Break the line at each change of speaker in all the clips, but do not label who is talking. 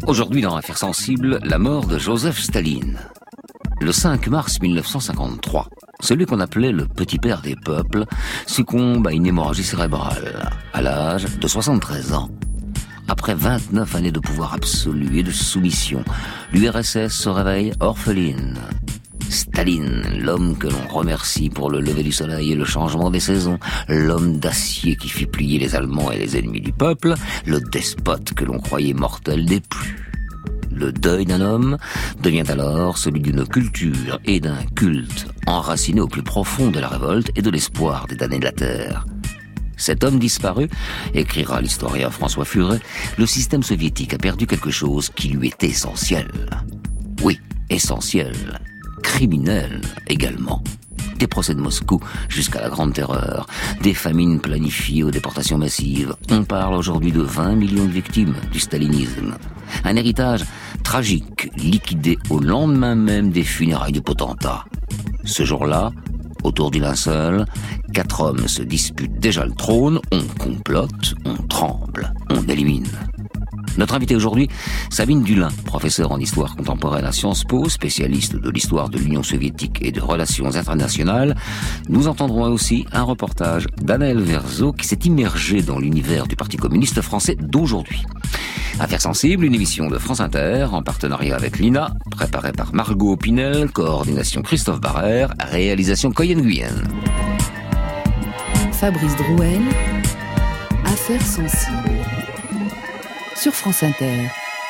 Aujourd'hui, dans Affaires sensibles, la mort de Joseph Staline. Le 5 mars 1953, celui qu'on appelait le petit père des peuples succombe à une hémorragie cérébrale à l'âge de 73 ans. Après 29 années de pouvoir absolu et de soumission, l'URSS se réveille orpheline. Staline, l'homme que l'on remercie pour le lever du soleil et le changement des saisons, l'homme d'acier qui fit plier les Allemands et les ennemis du peuple, le despote que l'on croyait mortel n'est plus. Le deuil d'un homme devient alors celui d'une culture et d'un culte enraciné au plus profond de la révolte et de l'espoir des damnés de la terre. Cet homme disparu, écrira l'historien François Furet, le système soviétique a perdu quelque chose qui lui était essentiel. Oui, essentiel. Criminel également. Des procès de Moscou jusqu'à la Grande Terreur, des famines planifiées aux déportations massives. On parle aujourd'hui de 20 millions de victimes du stalinisme. Un héritage tragique, liquidé au lendemain même des funérailles du potentat. Ce jour-là, autour du linceul, 4 hommes se disputent déjà le trône, on complote, on tremble, on élimine. Notre invité aujourd'hui, Sabine Dulin, professeure en histoire contemporaine à Sciences Po, spécialiste de l'histoire de l'Union soviétique et de relations internationales. Nous entendrons aussi un reportage d'Anaël Verzo qui s'est immergé dans l'univers du Parti communiste français d'aujourd'hui. Affaires sensibles, une émission de France Inter en partenariat avec l'INA, préparée par Margot Pinel, coordination Christophe Barrère, réalisation Coyen Guyenne.
Fabrice Drouel, Affaires sensibles. Sur France Inter.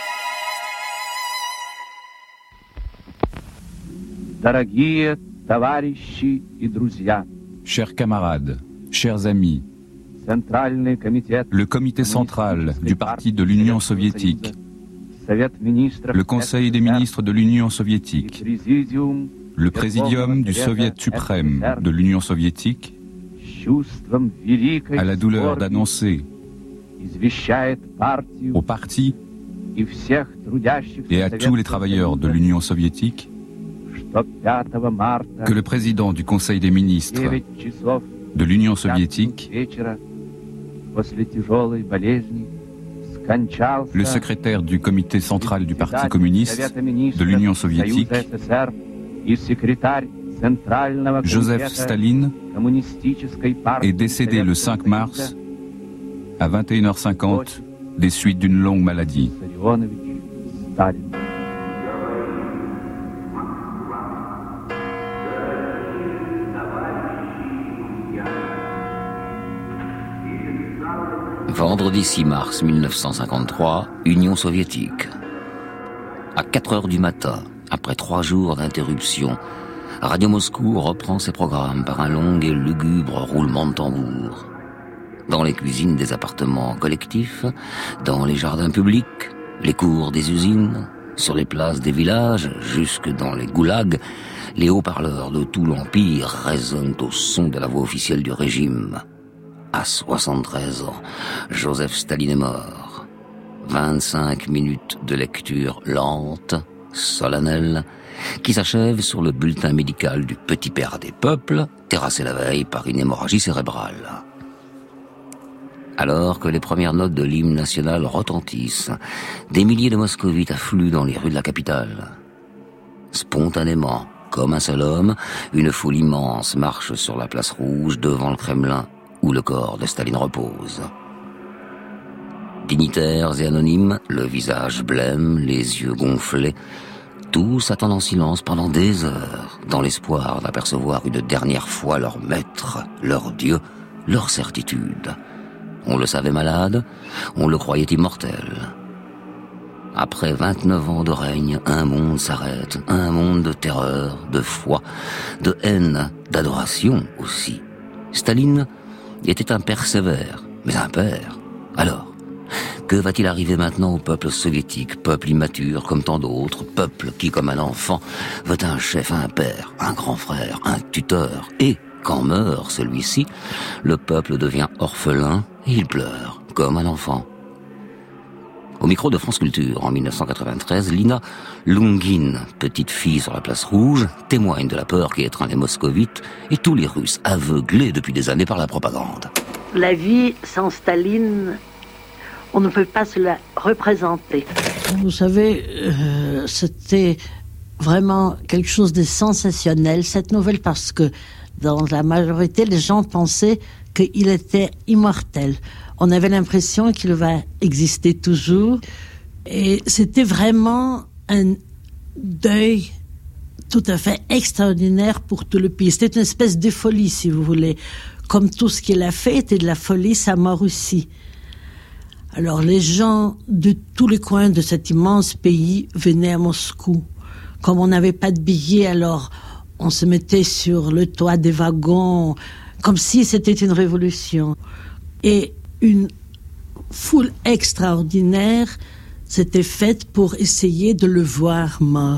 Chers camarades, chers amis, le comité central du Parti de l'Union soviétique, le Conseil des ministres de l'Union soviétique, le Présidium du Soviet suprême de l'Union soviétique, a la douleur d'annoncer au parti et à tous les travailleurs de l'Union soviétique que le président du Conseil des ministres de l'Union soviétique, le secrétaire du comité central du Parti communiste de l'Union soviétique, Joseph Staline, est décédé le 5 mars à 21h50 des suites d'une longue maladie.
Vendredi 6 mars 1953, Union soviétique. À 4 heures du matin, après 3 jours d'interruption, Radio Moscou reprend ses programmes par un long et lugubre roulement de tambour. Dans les cuisines des appartements collectifs, dans les jardins publics, les cours des usines, sur les places des villages, jusque dans les goulags, les haut-parleurs de tout l'Empire résonnent au son de la voix officielle du régime. À 73 ans, Joseph Staline est mort. 25 minutes de lecture lente, solennelle, qui s'achève sur le bulletin médical du petit père des peuples, terrassé la veille par une hémorragie cérébrale. Alors que les premières notes de l'hymne national retentissent, des milliers de moscovites affluent dans les rues de la capitale. Spontanément, comme un seul homme, une foule immense marche sur la place rouge devant le Kremlin, où le corps de Staline repose. Dignitaires et anonymes, le visage blême, les yeux gonflés, tous attendent en silence pendant des heures, dans l'espoir d'apercevoir une dernière fois leur maître, leur Dieu, leur certitude. On le savait malade, on le croyait immortel. Après 29 ans de règne, un monde s'arrête, un monde de terreur, de foi, de haine, d'adoration aussi. Staline était un père sévère, mais un père. Alors, que va-t-il arriver maintenant au peuple soviétique, peuple immature comme tant d'autres, peuple qui, comme un enfant, veut un chef, un père, un grand frère, un tuteur, et quand meurt celui-ci, le peuple devient orphelin et il pleure, comme un enfant. Au micro de France Culture, en 1993, Lina Lungin, petite fille sur la place rouge, témoigne de la peur qui étreint les moscovites et tous les Russes, aveuglés depuis des années par la propagande.
La vie sans Staline, on ne peut pas se la représenter. Vous savez, c'était vraiment quelque chose de sensationnel, cette nouvelle, parce que dans la majorité, les gens pensaient qu'il était immortel. On avait l'impression qu'il va exister toujours. Et c'était vraiment un deuil tout à fait extraordinaire pour tout le pays. C'était une espèce de folie, si vous voulez. Comme tout ce qu'il a fait était de la folie, sa mort aussi. Alors les gens de tous les coins de cet immense pays venaient à Moscou. Comme on n'avait pas de billets, alors on se mettait sur le toit des wagons, comme si c'était une révolution. Et une foule extraordinaire s'était faite pour essayer de le voir mort.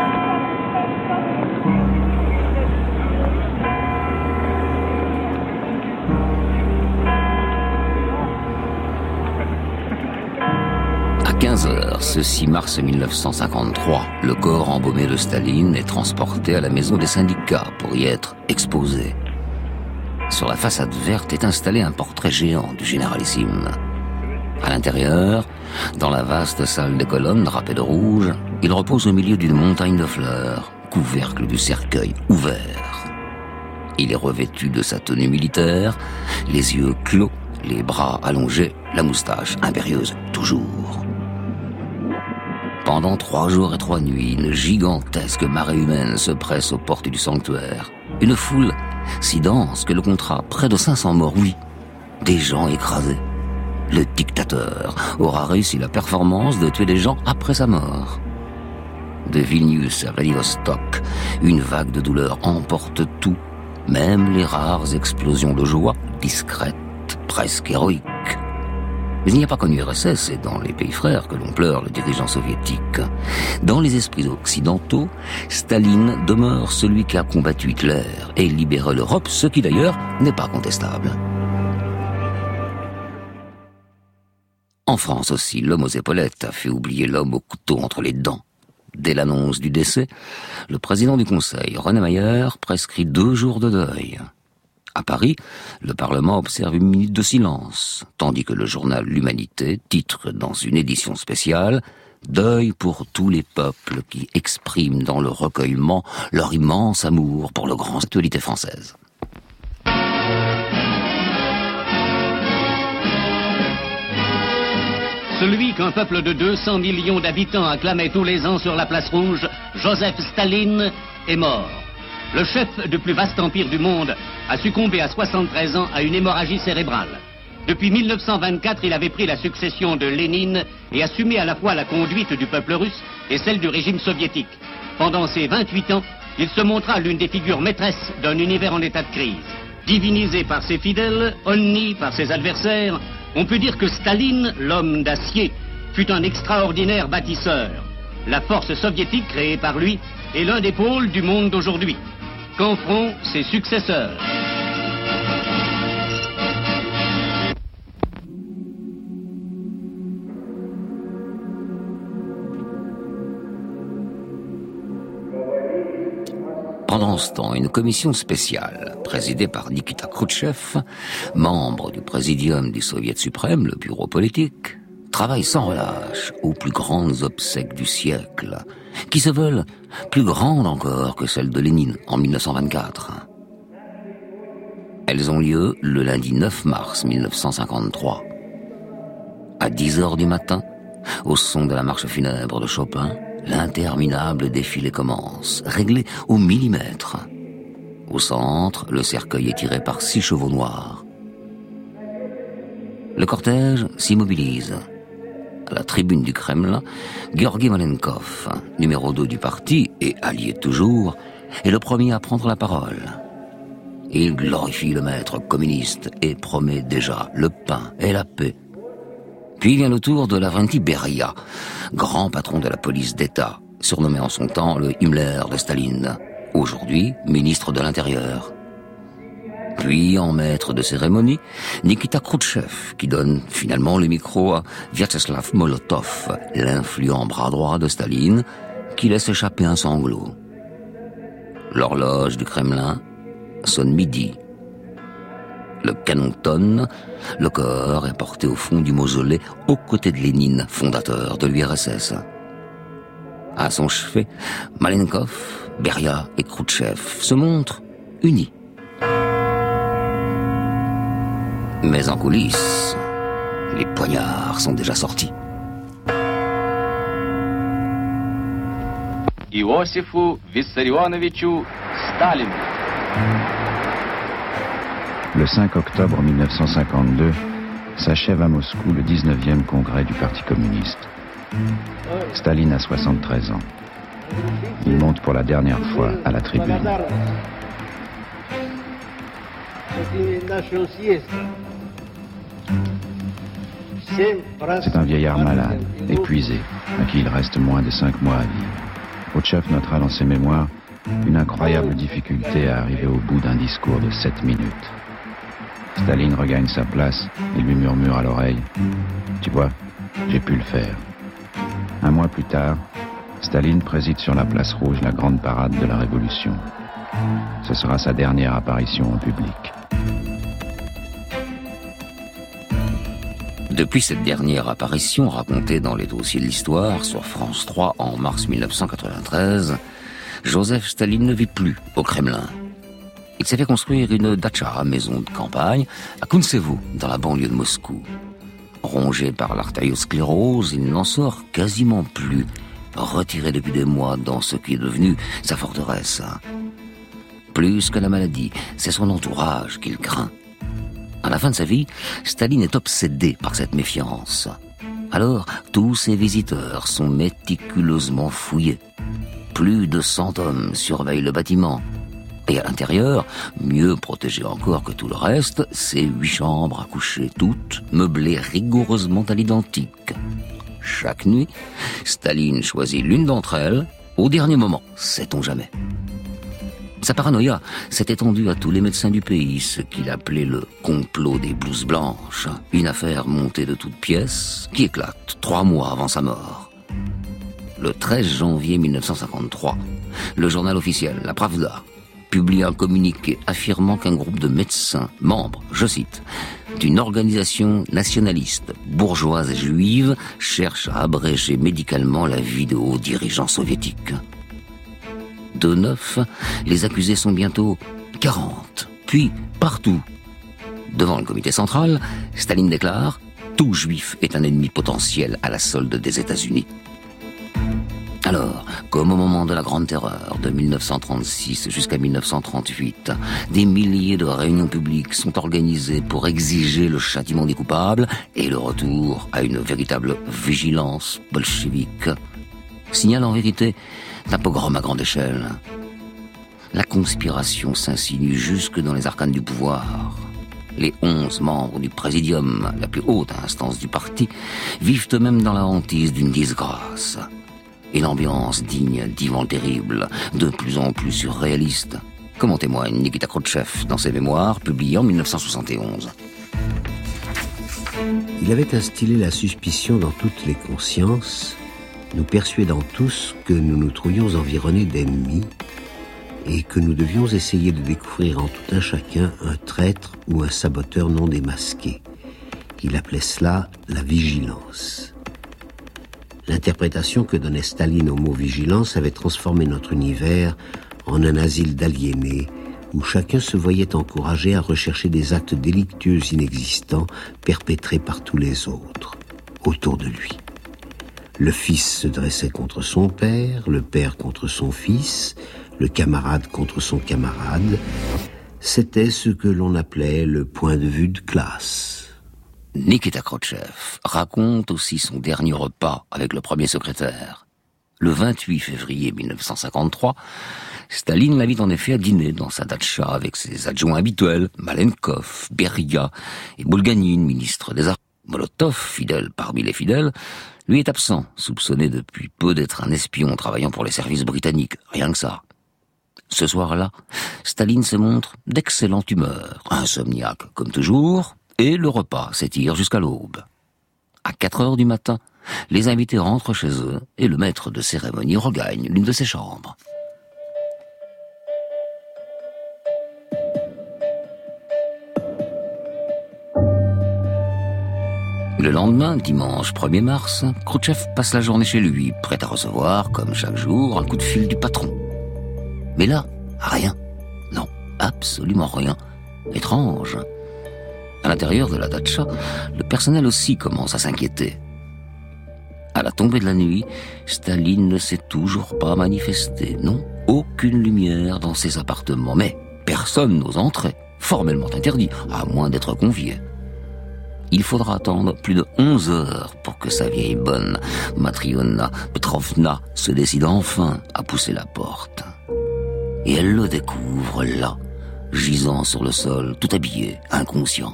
À 15h, ce 6 mars 1953, le corps embaumé de Staline est transporté à la maison des syndicats pour y être exposé. Sur la façade verte est installé un portrait géant du généralissime. À l'intérieur, dans la vaste salle des colonnes drapée de rouge, il repose au milieu d'une montagne de fleurs, couvercle du cercueil ouvert. Il est revêtu de sa tenue militaire, les yeux clos, les bras allongés, la moustache impérieuse toujours. Pendant 3 jours et 3 nuits, une gigantesque marée humaine se presse aux portes du sanctuaire. Une foule si dense que l'on comptera près de 500 morts, oui, des gens écrasés. Le dictateur aura réussi la performance de tuer des gens après sa mort. De Vilnius à Vladivostok, une vague de douleur emporte tout, même les rares explosions de joie, discrètes, presque héroïques. Mais il n'y a pas qu'en URSS et dans les pays frères que l'on pleure le dirigeant soviétique. Dans les esprits occidentaux, Staline demeure celui qui a combattu Hitler et libéré l'Europe, ce qui d'ailleurs n'est pas contestable. En France aussi, l'homme aux épaulettes a fait oublier l'homme au couteau entre les dents. Dès l'annonce du décès, le président du Conseil, René Mayer, prescrit 2 jours de deuil. À Paris, le Parlement observe 1 minute de silence, tandis que le journal L'Humanité titre dans une édition spéciale « Deuil pour tous les peuples qui expriment dans le recueillement leur immense amour pour le grand actualité française ».
Celui qu'un peuple de 200 millions d'habitants acclamait tous les ans sur la place rouge, Joseph Staline, est mort. Le chef du plus vaste empire du monde a succombé à 73 ans à une hémorragie cérébrale. Depuis 1924, il avait pris la succession de Lénine et assumé à la fois la conduite du peuple russe et celle du régime soviétique. Pendant ces 28 ans, il se montra l'une des figures maîtresses d'un univers en état de crise. Divinisé par ses fidèles, honni par ses adversaires, on peut dire que Staline, l'homme d'acier, fut un extraordinaire bâtisseur. La force soviétique créée par lui est l'un des pôles du monde d'aujourd'hui. Qu'en feront ses successeurs?
Pendant ce temps, une commission spéciale, présidée par Nikita Khrouchtchev, membre du présidium du Soviet suprême, le bureau politique, travaille sans relâche aux plus grandes obsèques du siècle, qui se veulent plus grandes encore que celles de Lénine en 1924. Elles ont lieu le lundi 9 mars 1953. À 10h du matin, au son de la marche funèbre de Chopin, l'interminable défilé commence, réglé au millimètre. Au centre, le cercueil est tiré par 6 chevaux noirs. Le cortège s'immobilise. À la tribune du Kremlin, Georgi Malenkov, numéro 2 du parti et allié toujours, est le premier à prendre la parole. Il glorifie le maître communiste et promet déjà le pain et la paix. Puis vient le tour de Lavrenti Beria, grand patron de la police d'État, surnommé en son temps le Himmler de Staline, aujourd'hui ministre de l'Intérieur. Puis, en maître de cérémonie, Nikita Khrouchtchev, qui donne finalement le micro à Vyacheslav Molotov, l'influent bras droit de Staline, qui laisse échapper un sanglot. L'horloge du Kremlin sonne midi. Le canon tonne, le corps est porté au fond du mausolée aux côtés de Lénine, fondateur de l'URSS. À son chevet, Malenkov, Beria et Khrouchtchev se montrent unis. Mais en coulisses, les poignards sont déjà sortis.
Иосифу Виссарионовичу Сталину.
Le 5 octobre 1952 s'achève à Moscou le 19e congrès du Parti communiste. Staline a 73 ans. Il monte pour la dernière fois à la tribune. C'est un vieillard malade, épuisé, à qui il reste moins de 5 mois à vivre. Khrouchtchev notera dans ses mémoires une incroyable difficulté à arriver au bout d'un discours de 7 minutes. Staline regagne sa place et lui murmure à l'oreille « Tu vois, j'ai pu le faire ». Un mois plus tard, Staline préside sur la place rouge la grande parade de la Révolution. Ce sera sa dernière apparition en public.
Depuis cette dernière apparition racontée dans les dossiers de l'histoire sur France 3 en mars 1993, Joseph Staline ne vit plus au Kremlin. Il s'est fait construire une datcha, maison de campagne, à Kuntsevo, dans la banlieue de Moscou. Rongé par l'artériosclérose, il n'en sort quasiment plus, retiré depuis des mois dans ce qui est devenu sa forteresse. Plus que la maladie, c'est son entourage qu'il craint. À la fin de sa vie, Staline est obsédé par cette méfiance. Alors, tous ses visiteurs sont méticuleusement fouillés. Plus de 100 hommes surveillent le bâtiment. Et à l'intérieur, mieux protégé encore que tout le reste, c'est 8 chambres à coucher, toutes meublées rigoureusement à l'identique. Chaque nuit, Staline choisit l'une d'entre elles, au dernier moment, sait-on jamais. Sa paranoïa s'est étendue à tous les médecins du pays, ce qu'il appelait le complot des blouses blanches, une affaire montée de toutes pièces qui éclate 3 mois avant sa mort. Le 13 janvier 1953, le journal officiel, la Pravda, publie un communiqué affirmant qu'un groupe de médecins, membres, je cite, d'une organisation nationaliste, bourgeoise et juive, cherche à abréger médicalement la vie de hauts dirigeants soviétiques. De 9, les accusés sont bientôt 40, puis partout. Devant le comité central, Staline déclare « Tout juif est un ennemi potentiel à la solde des États-Unis ». Alors, comme au moment de la Grande Terreur de 1936 jusqu'à 1938, des milliers de réunions publiques sont organisées pour exiger le châtiment des coupables et le retour à une véritable vigilance bolchevique. Signale en vérité d'un pogrom à grande échelle. La conspiration s'insinue jusque dans les arcanes du pouvoir. Les 11 membres du Présidium, la plus haute instance du parti, vivent eux-mêmes dans la hantise d'une disgrâce. Et l'ambiance digne d'Ivan le Terrible, de plus en plus surréaliste, comme en témoigne Nikita Khrouchtchev dans ses mémoires publiés en 1971.
Il avait instillé la suspicion dans toutes les consciences, nous persuadant tous que nous nous trouvions environnés d'ennemis et que nous devions essayer de découvrir en tout un chacun un traître ou un saboteur non démasqué. Il appelait cela la vigilance. L'interprétation que donnait Staline au mot vigilance avait transformé notre univers en un asile d'aliénés où chacun se voyait encouragé à rechercher des actes délictueux inexistants perpétrés par tous les autres, autour de lui. Le fils se dressait contre son père, le père contre son fils, le camarade contre son camarade. C'était ce que l'on appelait le point de vue de classe.
Nikita Khrouchtchev raconte aussi son dernier repas avec le premier secrétaire. Le 28 février 1953, Staline l'invite en effet à dîner dans sa datcha avec ses adjoints habituels, Malenkov, Beria et Bulganin, ministre des Arts. Molotov, fidèle parmi les fidèles, lui est absent, soupçonné depuis peu d'être un espion travaillant pour les services britanniques, rien que ça. Ce soir-là, Staline se montre d'excellente humeur, insomniaque comme toujours, et le repas s'étire jusqu'à l'aube. À 4 heures du matin, les invités rentrent chez eux et le maître de cérémonie regagne l'une de ses chambres. Le lendemain, dimanche 1er mars, Khrouchtchev passe la journée chez lui, prêt à recevoir, comme chaque jour, un coup de fil du patron. Mais là, rien. Non, absolument rien. Étrange. À l'intérieur de la datcha, le personnel aussi commence à s'inquiéter. À la tombée de la nuit, Staline ne s'est toujours pas manifesté. Non, aucune lumière dans ses appartements. Mais personne n'ose entrer, formellement interdit, à moins d'être convié. Il faudra attendre plus de 11 heures pour que sa vieille bonne, Matriona Petrovna, se décide enfin à pousser la porte. Et elle le découvre là, gisant sur le sol, tout habillé, inconscient.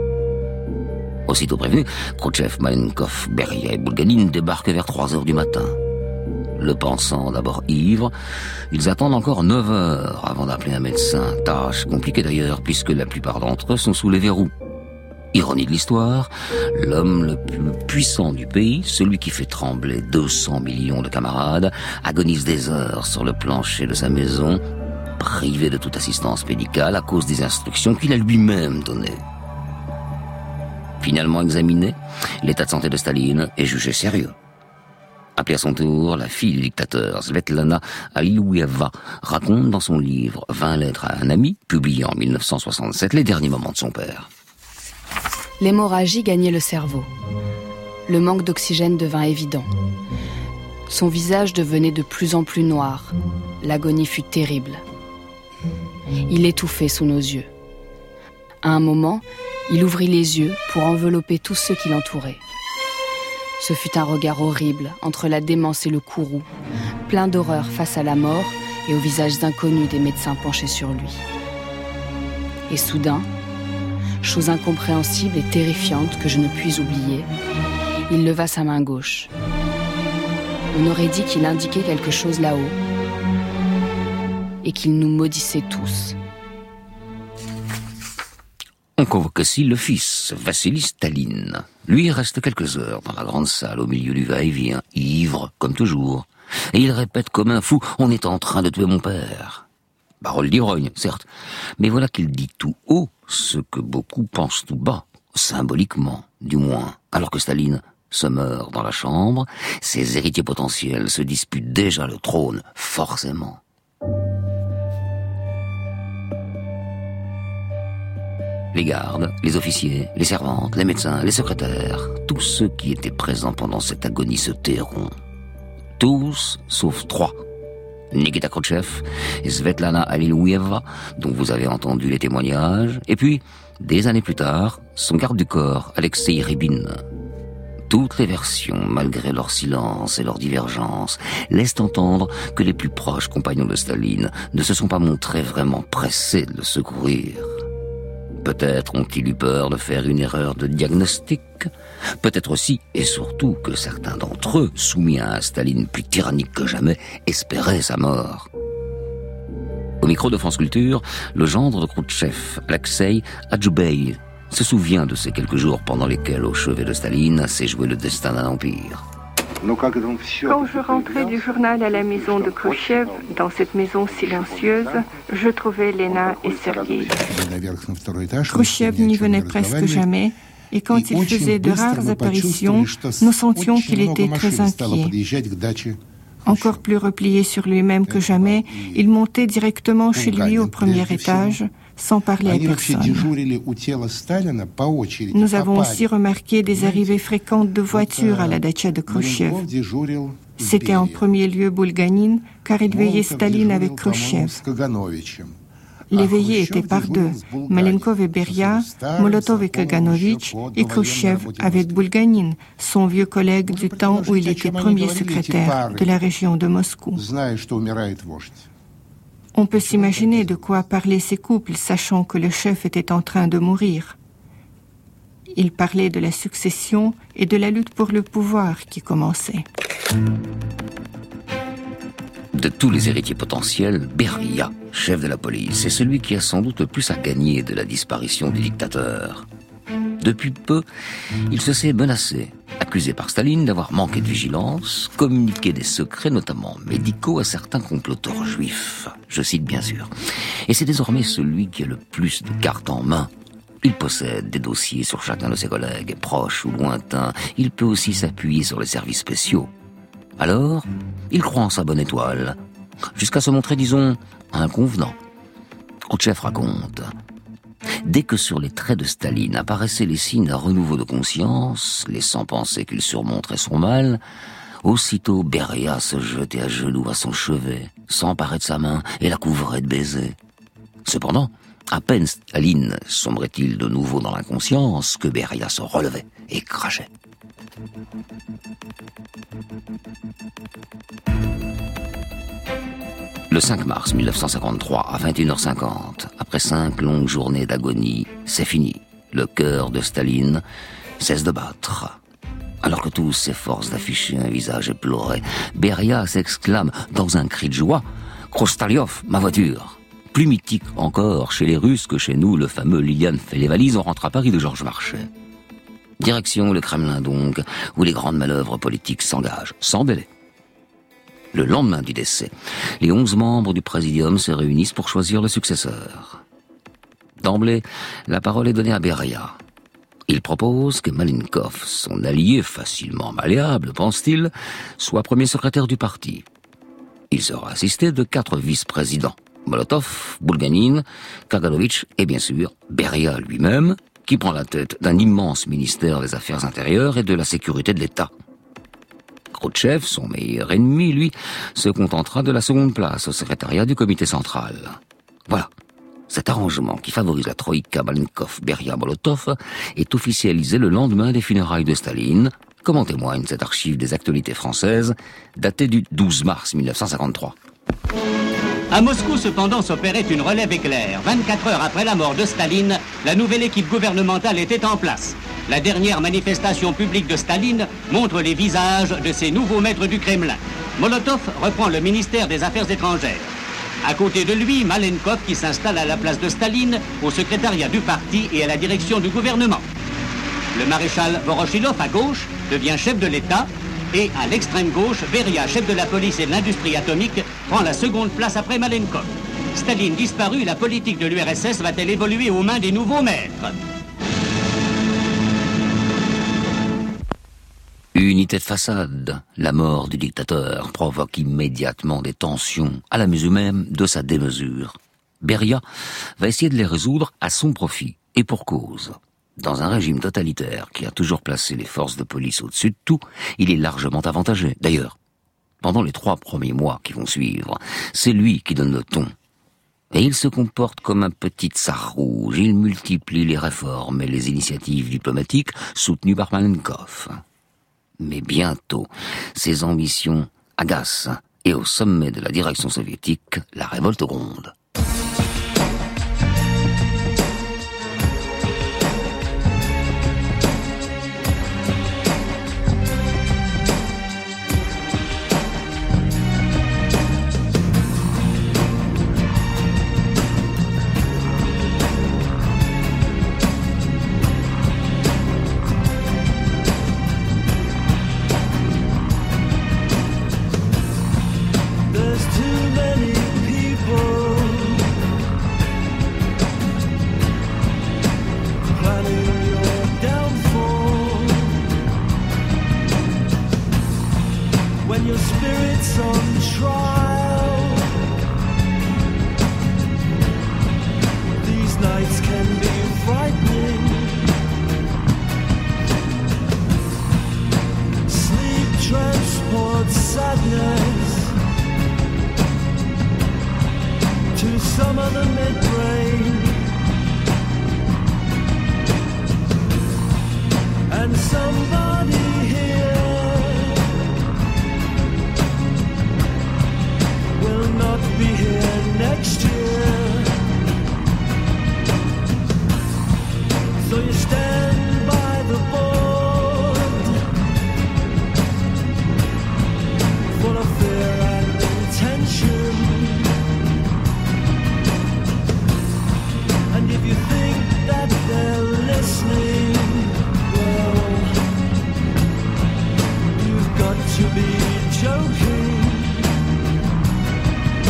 Aussitôt prévenu, Khrouchtchev, Malenkov, Beria et Bulganin débarquent vers 3 heures du matin. Le pensant d'abord ivre, ils attendent encore 9 heures avant d'appeler un médecin. Tâche compliquée d'ailleurs, puisque la plupart d'entre eux sont sous les verrous. Ironie de l'histoire, l'homme le plus puissant du pays, celui qui fait trembler 200 millions de camarades, agonise des heures sur le plancher de sa maison, privé de toute assistance médicale à cause des instructions qu'il a lui-même données. Finalement examiné, l'état de santé de Staline est jugé sérieux. Appelée à son tour, la fille du dictateur, Svetlana Alilouieva, raconte dans son livre « 20 lettres à un ami », publié en 1967, les derniers moments de son père.
L'hémorragie gagnait le cerveau. Le manque d'oxygène devint évident. Son visage devenait de plus en plus noir. L'agonie fut terrible. Il étouffait sous nos yeux. À un moment, il ouvrit les yeux pour envelopper tous ceux qui l'entouraient. Ce fut un regard horrible entre la démence et le courroux, plein d'horreur face à la mort et aux visages inconnus des médecins penchés sur lui. Et soudain, chose incompréhensible et terrifiante que je ne puis oublier, il leva sa main gauche. On aurait dit qu'il indiquait quelque chose là-haut et qu'il nous maudissait tous.
On convoque aussi le fils, Vassili Staline. Lui reste quelques heures dans la grande salle au milieu du va-et-vient, ivre comme toujours. Et il répète comme un fou « On est en train de tuer mon père ». Parole d'ivrogne, certes, mais voilà qu'il dit tout haut ce que beaucoup pensent tout bas, symboliquement, du moins, alors que Staline se meurt dans la chambre, ses héritiers potentiels se disputent déjà le trône, forcément. Les gardes, les officiers, les servantes, les médecins, les secrétaires, tous ceux qui étaient présents pendant cette agonie se tairont. Tous, sauf 3. Nikita Khrouchtchev et Svetlana Alilouieva, dont vous avez entendu les témoignages, et puis, des années plus tard, son garde du corps, Alexei Rybin. Toutes les versions, malgré leur silence et leur divergence, laissent entendre que les plus proches compagnons de Staline ne se sont pas montrés vraiment pressés de le secourir. Peut-être ont-ils eu peur de faire une erreur de diagnostic. Peut-être aussi, et surtout, que certains d'entre eux, soumis à un Staline plus tyrannique que jamais, espéraient sa mort. Au micro de France Culture, le gendre de Khrouchtchev, Alexei Adjoubey, se souvient de ces quelques jours pendant lesquels, au chevet de Staline, s'est joué le destin d'un empire.
Quand je rentrais du journal à la maison de Khrouchtchev, dans cette maison silencieuse, je trouvais Lena et Sergueï.
Khrouchtchev n'y venait presque jamais, et quand il faisait de rares apparitions, nous sentions qu'il était très inquiet. Encore plus replié sur lui-même que jamais, il montait directement chez lui au premier étage, sans parler à personne. Nous avons aussi remarqué des arrivées fréquentes de voitures à la datcha de Khrouchtchev. C'était en premier lieu Bulganin, car il veillait Staline avec Khrouchtchev. Les veillées étaient par deux, Malenkov et Beria, Molotov et Kaganovich, et Khrouchtchev avec Bulganin, son vieux collègue du temps où il était premier secrétaire de la région de Moscou. On peut s'imaginer de quoi parlaient ces couples, sachant que le chef était en train de mourir. Ils parlaient de la succession et de la lutte pour le pouvoir qui commençait.
De tous les héritiers potentiels, Beria, chef de la police, est celui qui a sans doute le plus à gagner de la disparition du dictateur. Depuis peu, il se sait menacé, accusé par Staline d'avoir manqué de vigilance, communiqué des secrets, notamment médicaux, à certains comploteurs juifs. Je cite bien sûr. Et c'est désormais celui qui a le plus de cartes en main. Il possède des dossiers sur chacun de ses collègues, proches ou lointains. Il peut aussi s'appuyer sur les services spéciaux. Alors, il croit en sa bonne étoile, jusqu'à se montrer, disons, inconvenant. Khrouchtchev raconte: dès que sur les traits de Staline apparaissaient les signes d'un renouveau de conscience, laissant penser qu'il surmonterait son mal, aussitôt Beria se jetait à genoux à son chevet, s'emparait de sa main et la couvrait de baisers. Cependant, à peine Staline sombrait-il de nouveau dans l'inconscience que Beria se relevait et crachait. Le 5 mars 1953, à 21h50, après 5 longues journées d'agonie, c'est fini. Le cœur de Staline cesse de battre. Alors que tous s'efforcent d'afficher un visage éploré, Beria s'exclame dans un cri de joie: « Khrouchtchev, ma voiture !» Plus mythique encore chez les Russes que chez nous, le fameux Liliane fait les valises, on rentre à Paris de Georges Marchais. Direction le Kremlin donc, où les grandes manœuvres politiques s'engagent, sans délai. Le lendemain du décès, les 11 membres du Présidium se réunissent pour choisir le successeur. D'emblée, la parole est donnée à Beria. Il propose que Malenkov, son allié facilement malléable, pense-t-il, soit premier secrétaire du parti. Il sera assisté de 4 vice-présidents: Molotov, Bulganin, Kaganovitch et bien sûr Beria lui-même, qui prend la tête d'un immense ministère des Affaires intérieures et de la sécurité de l'État. Khrouchtchev, son meilleur ennemi, lui, se contentera de la seconde place au secrétariat du comité central. Voilà. Cet arrangement qui favorise la troïka Malenkov-Beria-Molotov est officialisé le lendemain des funérailles de Staline, comme en témoigne cette archive des actualités françaises, datée du 12 mars 1953.
À Moscou, cependant, s'opérait une relève éclair. 24 heures après la mort de Staline, la nouvelle équipe gouvernementale était en place. La dernière manifestation publique de Staline montre les visages de ses nouveaux maîtres du Kremlin. Molotov reprend le ministère des Affaires étrangères. À côté de lui, Malenkov qui s'installe à la place de Staline, au secrétariat du parti et à la direction du gouvernement. Le maréchal Voroshilov, à gauche, devient chef de l'État. Et à l'extrême gauche, Beria, chef de la police et de l'industrie atomique, prend la seconde place après Malenkov. Staline disparu, la politique de l'URSS va-t-elle évoluer aux mains des nouveaux maîtres?
Unité de façade, la mort du dictateur provoque immédiatement des tensions, à la mesure même de sa démesure. Beria va essayer de les résoudre à son profit, et pour cause. Dans un régime totalitaire qui a toujours placé les forces de police au-dessus de tout, il est largement avantagé. D'ailleurs, pendant les 3 premiers mois qui vont suivre, c'est lui qui donne le ton. Et il se comporte comme un petit tsar rouge. Il multiplie les réformes et les initiatives diplomatiques soutenues par Malenkov. Mais bientôt, ses ambitions agacent, et au sommet de la direction soviétique, la révolte gronde.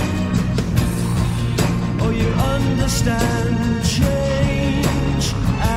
Understand change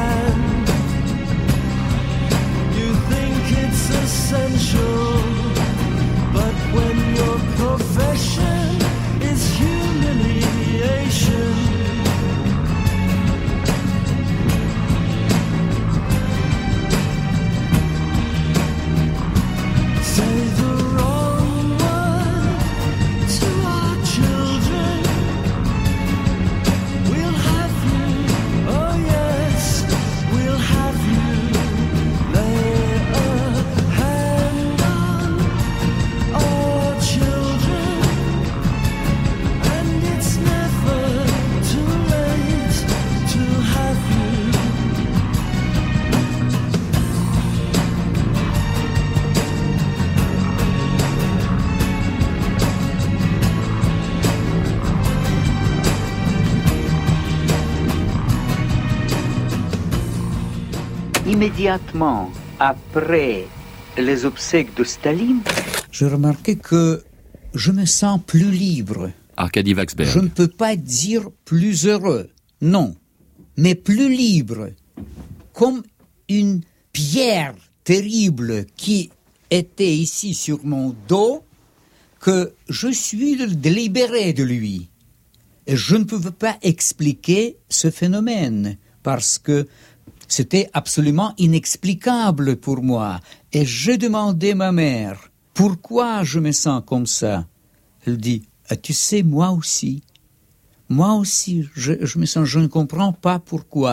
Immédiatement après les obsèques de Staline,
je remarquais que je me sens plus libre.
Arkady Waksberg.
Je ne peux pas dire plus heureux, non, mais plus libre, comme une pierre terrible qui était ici sur mon dos, que je suis libéré de lui. Et je ne pouvais pas expliquer ce phénomène, parce que c'était absolument inexplicable pour moi. Et je demandais à ma mère, pourquoi je me sens comme ça? Elle dit, ah, tu sais, moi aussi, je me sens, je ne comprends pas pourquoi.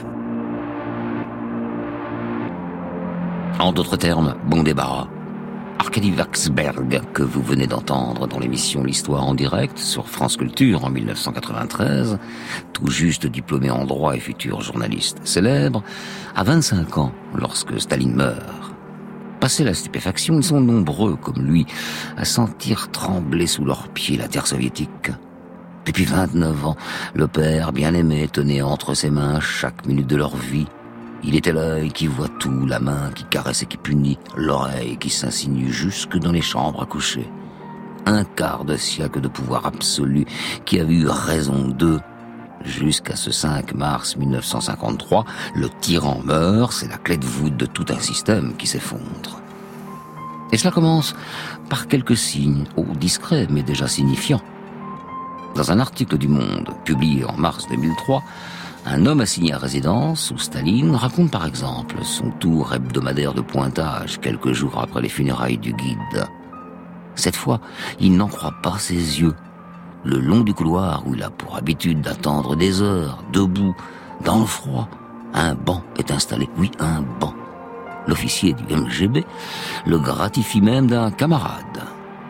En d'autres termes, bon débarras. Arkady Waksberg, que vous venez d'entendre dans l'émission L'Histoire en direct sur France Culture en 1993, tout juste diplômé en droit et futur journaliste célèbre, a 25 ans lorsque Staline meurt. Passé la stupéfaction, ils sont nombreux, comme lui, à sentir trembler sous leurs pieds la terre soviétique. Depuis 29 ans, le père bien-aimé tenait entre ses mains chaque minute de leur vie. Il était l'œil qui voit tout, la main qui caresse et qui punit, l'oreille qui s'insinue jusque dans les chambres à coucher. Un quart de siècle de pouvoir absolu qui avait eu raison d'eux. Jusqu'à ce 5 mars 1953, le tyran meurt, c'est la clé de voûte de tout un système qui s'effondre. Et cela commence par quelques signes, discrets mais déjà signifiants. Dans un article du Monde, publié en mars 2003, un homme assigné à résidence sous Staline raconte par exemple son tour hebdomadaire de pointage quelques jours après les funérailles du guide. Cette fois, il n'en croit pas ses yeux. Le long du couloir où il a pour habitude d'attendre des heures, debout, dans le froid, un banc est installé. Oui, un banc. L'officier du MGB le gratifie même d'un camarade.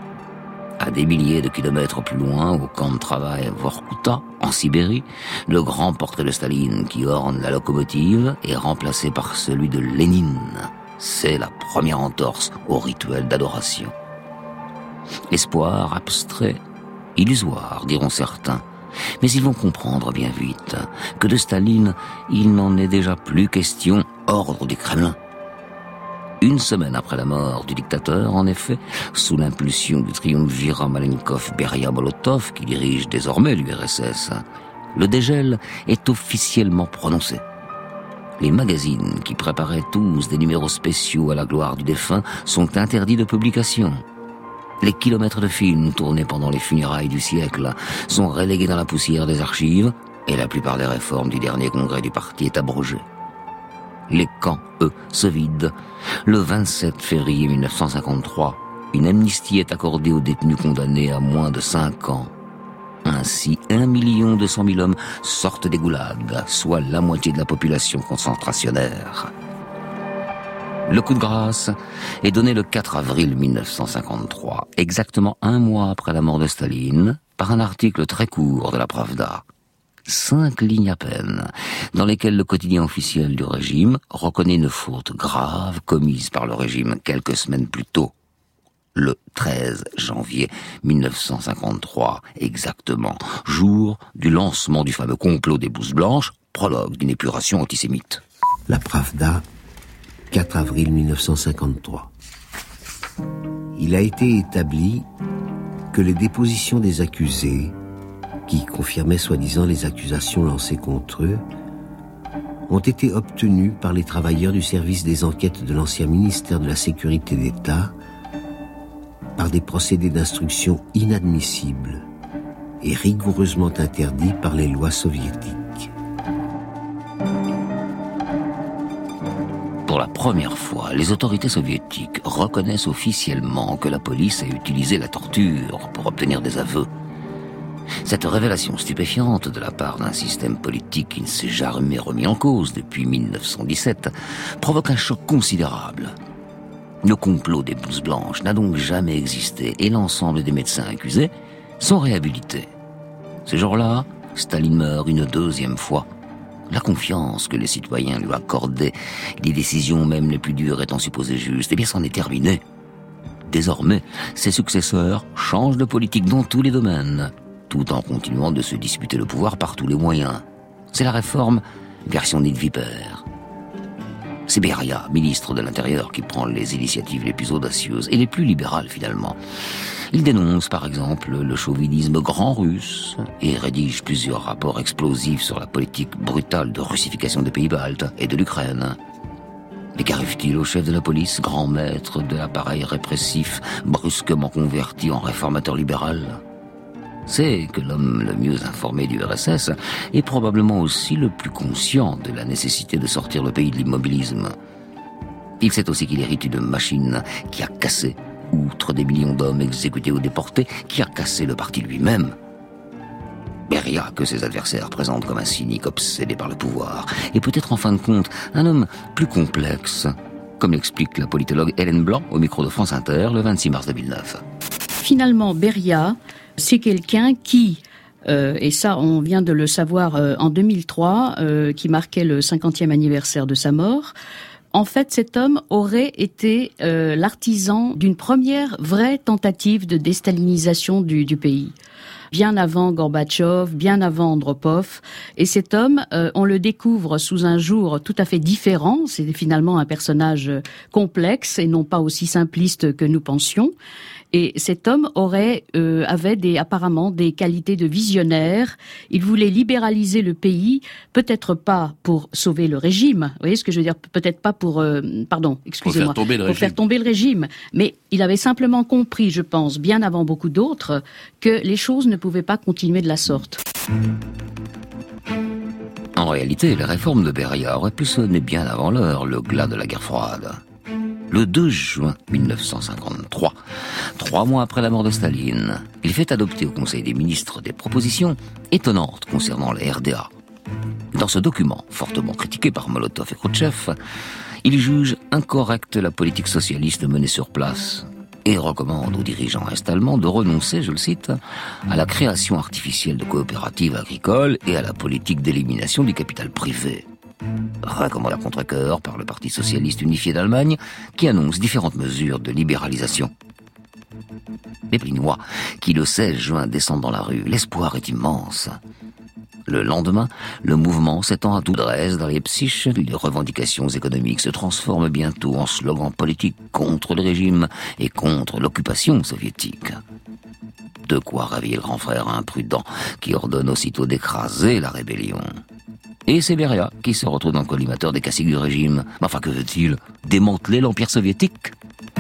À des milliers de kilomètres plus loin, au camp de travail Vorkuta, en Sibérie, le grand portrait de Staline qui orne la locomotive est remplacé par celui de Lénine. C'est la première entorse au rituel d'adoration. Espoir abstrait, illusoire, diront certains. Mais ils vont comprendre bien vite que de Staline, il n'en est déjà plus question, ordre du Kremlin. Une semaine après la mort du dictateur, en effet, sous l'impulsion du triumvirat Malenkov-Beria-Molotov, qui dirige désormais l'URSS, le dégel est officiellement prononcé. Les magazines, qui préparaient tous des numéros spéciaux à la gloire du défunt, sont interdits de publication. Les kilomètres de films tournés pendant les funérailles du siècle sont relégués dans la poussière des archives, et la plupart des réformes du dernier congrès du parti est abrogée. Les camps, eux, se vident. Le 27 février 1953, une amnistie est accordée aux détenus condamnés à moins de 5 ans. Ainsi, 1 200 000 hommes sortent des goulags, soit la moitié de la population concentrationnaire. Le coup de grâce est donné le 4 avril 1953, exactement un mois après la mort de Staline, par un article très court de la Pravda. 5 lignes à peine, dans lesquelles le quotidien officiel du régime reconnaît une faute grave commise par le régime quelques semaines plus tôt. Le 13 janvier 1953, exactement, jour du lancement du fameux complot des blouses blanches, prologue d'une épuration antisémite.
La Pravda, 4 avril 1953. Il a été établi que les dépositions des accusés, qui confirmaient soi-disant les accusations lancées contre eux, ont été obtenues par les travailleurs du service des enquêtes de l'ancien ministère de la Sécurité d'État par des procédés d'instruction inadmissibles et rigoureusement interdits par les lois soviétiques.
Pour la première fois, les autorités soviétiques reconnaissent officiellement que la police a utilisé la torture pour obtenir des aveux. Cette révélation stupéfiante de la part d'un système politique qui ne s'est jamais remis en cause depuis 1917 provoque un choc considérable. Le complot des blouses blanches n'a donc jamais existé et l'ensemble des médecins accusés sont réhabilités. Ce jour-là, Staline meurt une deuxième fois. La confiance que les citoyens lui accordaient, les décisions même les plus dures étant supposées justes, eh bien c'en est terminé. Désormais, ses successeurs changent de politique dans tous les domaines, tout en continuant de se disputer le pouvoir par tous les moyens. C'est la réforme version nid vipère. C'est Beria, ministre de l'Intérieur, qui prend les initiatives les plus audacieuses et les plus libérales finalement. Il dénonce par exemple le chauvinisme grand russe et rédige plusieurs rapports explosifs sur la politique brutale de russification des pays baltes et de l'Ukraine. Mais qu'arrive-t-il au chef de la police, grand maître de l'appareil répressif, brusquement converti en réformateur libéral ? C'est que l'homme le mieux informé du RSS est probablement aussi le plus conscient de la nécessité de sortir le pays de l'immobilisme. Il sait aussi qu'il hérite d'une machine qui a cassé, outre des millions d'hommes exécutés ou déportés, qui a cassé le parti lui-même. Beria, que ses adversaires présentent comme un cynique obsédé par le pouvoir, est peut-être en fin de compte un homme plus complexe, comme l'explique la politologue Hélène Blanc au micro de France Inter le 26 mars 2009.
Finalement, Beria, c'est quelqu'un qui, et ça on vient de le savoir en 2003, qui marquait le 50e anniversaire de sa mort. En fait, cet homme aurait été l'artisan d'une première vraie tentative de déstalinisation du pays. Bien avant Gorbatchev, bien avant Andropov. Et cet homme, on le découvre sous un jour tout à fait différent. C'est finalement un personnage complexe et non pas aussi simpliste que nous pensions. Et cet homme avait apparemment des qualités de visionnaire. Il voulait libéraliser le pays, peut-être pas pour sauver le régime. Vous voyez ce que je veux dire? Peut-être pas pour faire tomber le régime. Mais il avait simplement compris, je pense, bien avant beaucoup d'autres, que les choses ne pouvaient pas continuer de la sorte.
En réalité, les réformes de Beria auraient pu sonner bien avant l'heure, le glas de la guerre froide. Le 2 juin 1953, 3 mois après la mort de Staline, il fait adopter au Conseil des ministres des propositions étonnantes concernant la RDA. Dans ce document, fortement critiqué par Molotov et Khrouchtchev, il juge incorrecte la politique socialiste menée sur place et recommande aux dirigeants est-allemands de renoncer, je le cite, à la création artificielle de coopératives agricoles et à la politique d'élimination du capital privé. Recommandé à contre-cœur par le Parti socialiste unifié d'Allemagne, qui annonce différentes mesures de libéralisation. Les Plénois, qui le 16 juin descendent dans la rue, l'espoir est immense. Le lendemain, le mouvement s'étend à toute Dresde dans Leipzig. Les revendications économiques se transforment bientôt en slogans politiques contre le régime et contre l'occupation soviétique. De quoi réveiller le grand frère imprudent qui ordonne aussitôt d'écraser la rébellion. Et c'est Beria qui se retrouve dans le collimateur des caciques du régime. Mais enfin, que veut-il? Démanteler l'Empire soviétique?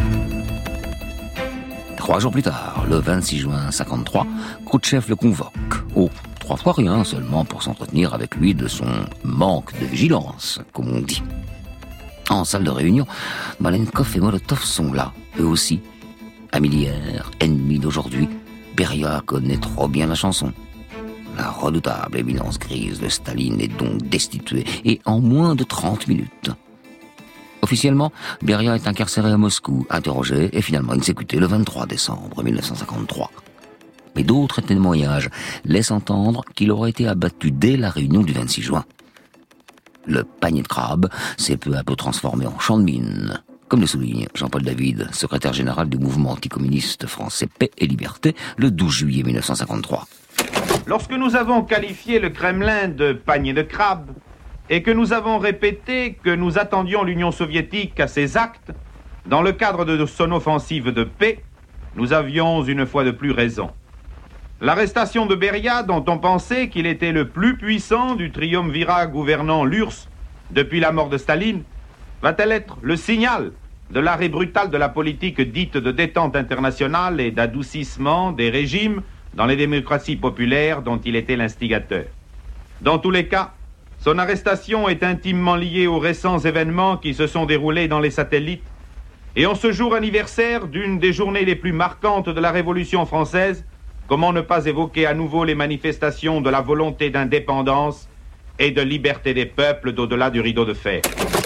3 jours plus tard, le 26 juin 1953, Khrouchtchev le convoque. 3 fois rien seulement pour s'entretenir avec lui de son manque de vigilance, comme on dit. En salle de réunion, Malenkov et Molotov sont là, eux aussi. Amis d'hier, ennemis d'aujourd'hui, Beria connaît trop bien la chanson. La redoutable éminence grise de Staline est donc destituée, et en moins de 30 minutes. Officiellement, Beria est incarcéré à Moscou, interrogé et finalement exécuté le 23 décembre 1953. Mais d'autres témoignages laissent entendre qu'il aurait été abattu dès la réunion du 26 juin. Le panier de crabes s'est peu à peu transformé en champ de mine, comme le souligne Jean-Paul David, secrétaire général du mouvement anticommuniste français Paix et Liberté, le 12 juillet 1953.
Lorsque nous avons qualifié le Kremlin de panier de crabes et que nous avons répété que nous attendions l'Union soviétique à ses actes, dans le cadre de son offensive de paix, nous avions une fois de plus raison. L'arrestation de Beria, dont on pensait qu'il était le plus puissant du triumvirat gouvernant l'URSS depuis la mort de Staline, va-t-elle être le signal de l'arrêt brutal de la politique dite de détente internationale et d'adoucissement des régimes dans les démocraties populaires dont il était l'instigateur? Dans tous les cas, son arrestation est intimement liée aux récents événements qui se sont déroulés dans les satellites et en ce jour anniversaire d'une des journées les plus marquantes de la Révolution française, comment ne pas évoquer à nouveau les manifestations de la volonté d'indépendance et de liberté des peuples d'au-delà du rideau de fer.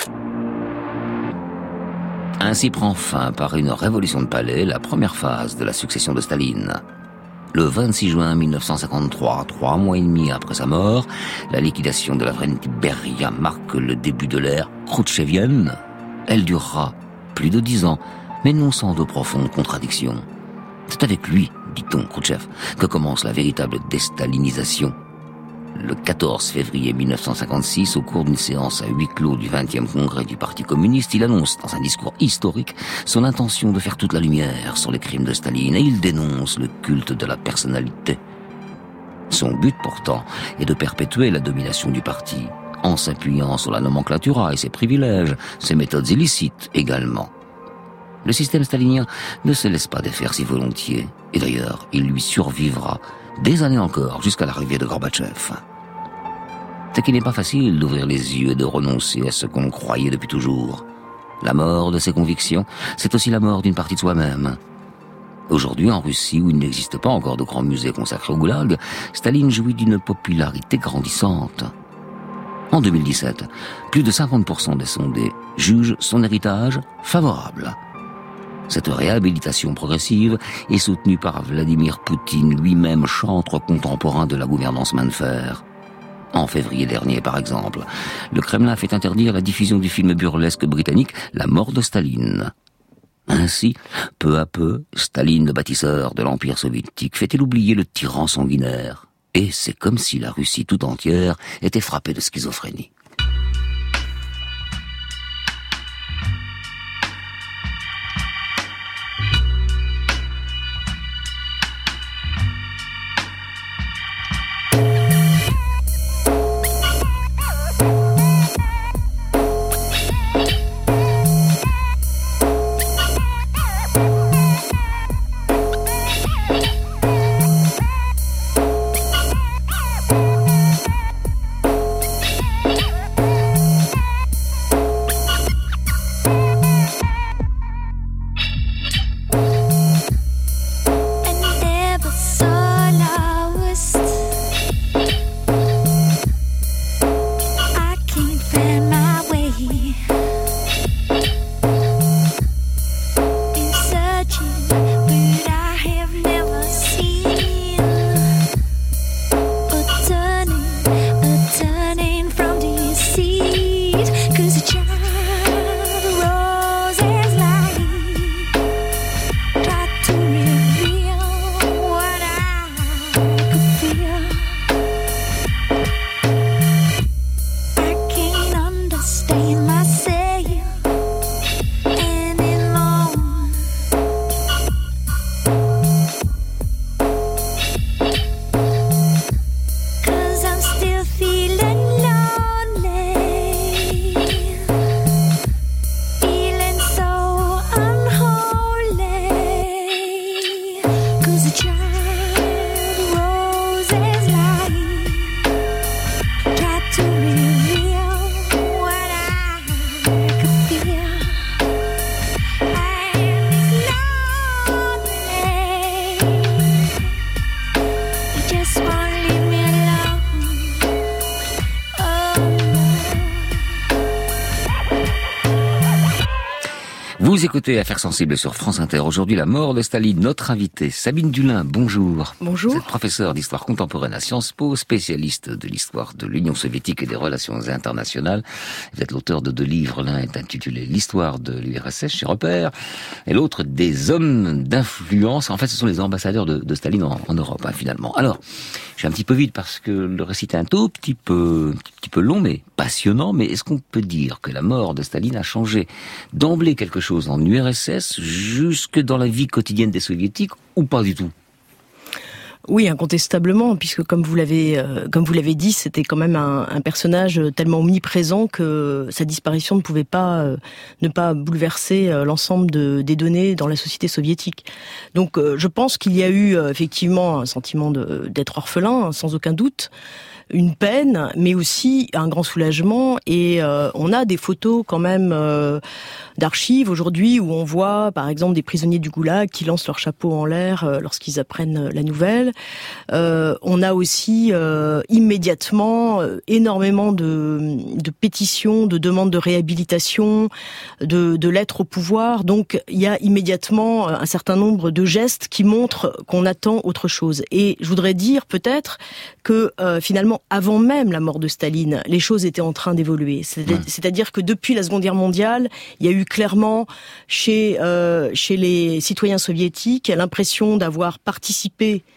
Ainsi prend fin par une révolution de palais la première phase de la succession de Staline. Le 26 juin 1953, 3 mois et demi après sa mort, la liquidation de la Lavrenti Beria marque le début de l'ère khrouchtchevienne. Elle durera plus de 10 ans, mais non sans de profondes contradictions. C'est avec lui, dit-on, Khrouchtchev, que commence la véritable déstalinisation. le 14 février 1956, au cours d'une séance à huis clos du 20e congrès du Parti communiste, il annonce dans un discours historique son intention de faire toute la lumière sur les crimes de Staline et il dénonce le culte de la personnalité. Son but pourtant est de perpétuer la domination du parti en s'appuyant sur la nomenclatura et ses privilèges, ses méthodes illicites également. Le système stalinien ne se laisse pas défaire si volontiers et d'ailleurs il lui survivra des années encore, jusqu'à l'arrivée de Gorbatchev. C'est qu'il n'est pas facile d'ouvrir les yeux et de renoncer à ce qu'on croyait depuis toujours. La mort de ses convictions, c'est aussi la mort d'une partie de soi-même. Aujourd'hui, en Russie, où il n'existe pas encore de grand musée consacré au goulag, Staline jouit d'une popularité grandissante. En 2017, plus de 50% des sondés jugent son héritage favorable. Cette réhabilitation progressive est soutenue par Vladimir Poutine, lui-même chantre contemporain de la gouvernance main de fer. En février dernier, par exemple, le Kremlin fait interdire la diffusion du film burlesque britannique « La mort de Staline ». Ainsi, peu à peu, Staline, le bâtisseur de l'Empire soviétique, fait-il oublier le tyran sanguinaire. Et c'est comme si la Russie tout entière était frappée de schizophrénie. Vous écoutez Affaires sensibles sur France Inter. Aujourd'hui, la mort de Staline. Notre invitée, Sabine Dulin, bonjour.
Bonjour.
Vous êtes professeure d'histoire contemporaine à Sciences Po, spécialiste de l'histoire de l'Union soviétique et des relations internationales. Vous êtes l'auteur de 2 livres. L'un est intitulé L'histoire de l'URSS chez Repère et l'autre des hommes d'influence. En fait, ce sont les ambassadeurs de Staline en Europe, finalement. Alors, je suis un petit peu vite parce que le récit est un tout petit peu long, mais passionnant. Mais est-ce qu'on peut dire que la mort de Staline a changé d'emblée quelque chose en URSS jusque dans la vie quotidienne des soviétiques ou pas du tout?
Oui, incontestablement, puisque comme vous l'avez dit, c'était quand même un personnage tellement omniprésent que sa disparition ne pouvait pas ne pas bouleverser l'ensemble des données dans la société soviétique. Donc, je pense qu'il y a eu effectivement un sentiment d'être orphelin, sans aucun doute. Une peine, mais aussi un grand soulagement. Et on a des photos quand même d'archives aujourd'hui où on voit, par exemple, des prisonniers du Goulag qui lancent leur chapeau en l'air lorsqu'ils apprennent la nouvelle. On a aussi immédiatement énormément de pétitions, de demandes de réhabilitation, de lettres au pouvoir. Donc il y a immédiatement un certain nombre de gestes qui montrent qu'on attend autre chose. Et je voudrais dire peut-être que finalement, avant même la mort de Staline, les choses étaient en train d'évoluer. C'est-à-dire que depuis la Seconde Guerre mondiale, il y a eu clairement chez les citoyens soviétiques l'impression d'avoir participé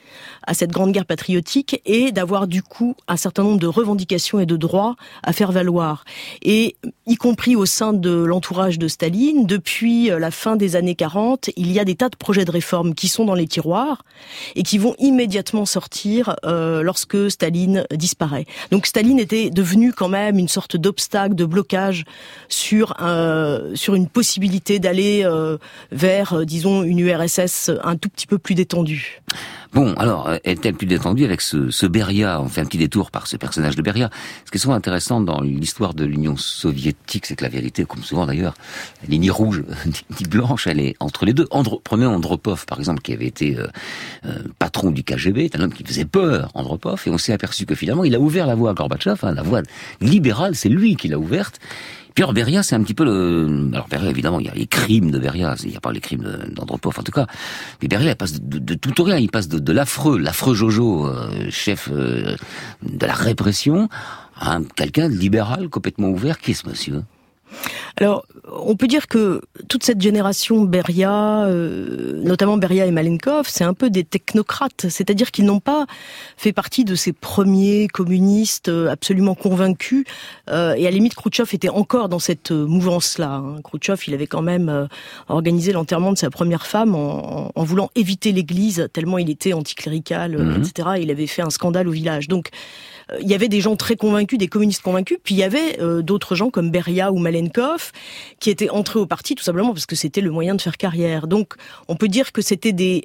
à cette grande guerre patriotique et d'avoir du coup un certain nombre de revendications et de droits à faire valoir. Et y compris au sein de l'entourage de Staline, depuis la fin des années 40, il y a des tas de projets de réforme qui sont dans les tiroirs et qui vont immédiatement sortir lorsque Staline disparaît. Donc Staline était devenu quand même une sorte d'obstacle, de blocage sur une possibilité d'aller vers, disons, une URSS un tout petit peu plus détendue.
Bon, alors, est-elle plus détendue avec ce Beria? On fait un petit détour par ce personnage de Beria. Ce qui est souvent intéressant dans l'histoire de l'Union soviétique, c'est que la vérité, comme souvent d'ailleurs, elle est ni rouge ni blanche, elle est entre les deux. Prenez Andropov, par exemple, qui avait été patron du KGB, est un homme qui faisait peur, Andropov, et on s'est aperçu que finalement, il a ouvert la voie à Gorbatchev, la voie libérale, c'est lui qui l'a ouverte. Puis alors Beria, c'est un petit peu alors Beria, évidemment, il y a les crimes de Beria, il n'y a pas les crimes d'Andropov en tout cas. Mais Beria, il passe de tout au rien, il passe de l'affreux Jojo, chef de la répression, à quelqu'un de libéral, complètement ouvert. Qui est ce monsieur ?
Alors, on peut dire que toute cette génération Beria, notamment Beria et Malenkov, c'est un peu des technocrates, c'est-à-dire qu'ils n'ont pas fait partie de ces premiers communistes absolument convaincus, et à la limite, Khrouchtchev était encore dans cette mouvance-là. Khrouchtchev, il avait quand même organisé l'enterrement de sa première femme en voulant éviter l'église, tellement il était anticlérical, etc. Il avait fait un scandale au village. Donc, il y avait des gens très convaincus, des communistes convaincus, puis il y avait d'autres gens comme Beria ou Malenkov qui étaient entrés au parti tout simplement parce que c'était le moyen de faire carrière. Donc on peut dire que c'était des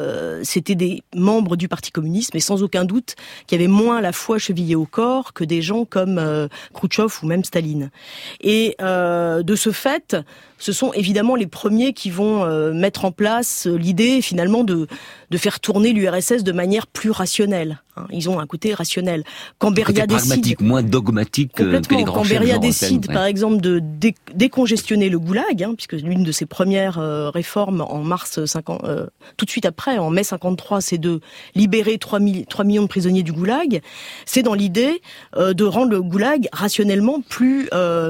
membres du parti communiste, mais sans aucun doute qui avaient moins la foi chevillée au corps que des gens comme Khrouchtchev ou même Staline. Et de ce fait, ce sont évidemment les premiers qui vont mettre en place l'idée finalement de faire tourner l'URSS de manière plus rationnelle. Ils ont un côté rationnel. Quand Beria
pragmatique, moins dogmatique que les grands chefs.
Quand Beria décide, par exemple, de décongestionner le goulag, puisque l'une de ses premières réformes en mars 50, tout de suite après, en mai 53, c'est de libérer 3 millions de prisonniers du goulag. C'est dans l'idée de rendre le goulag rationnellement plus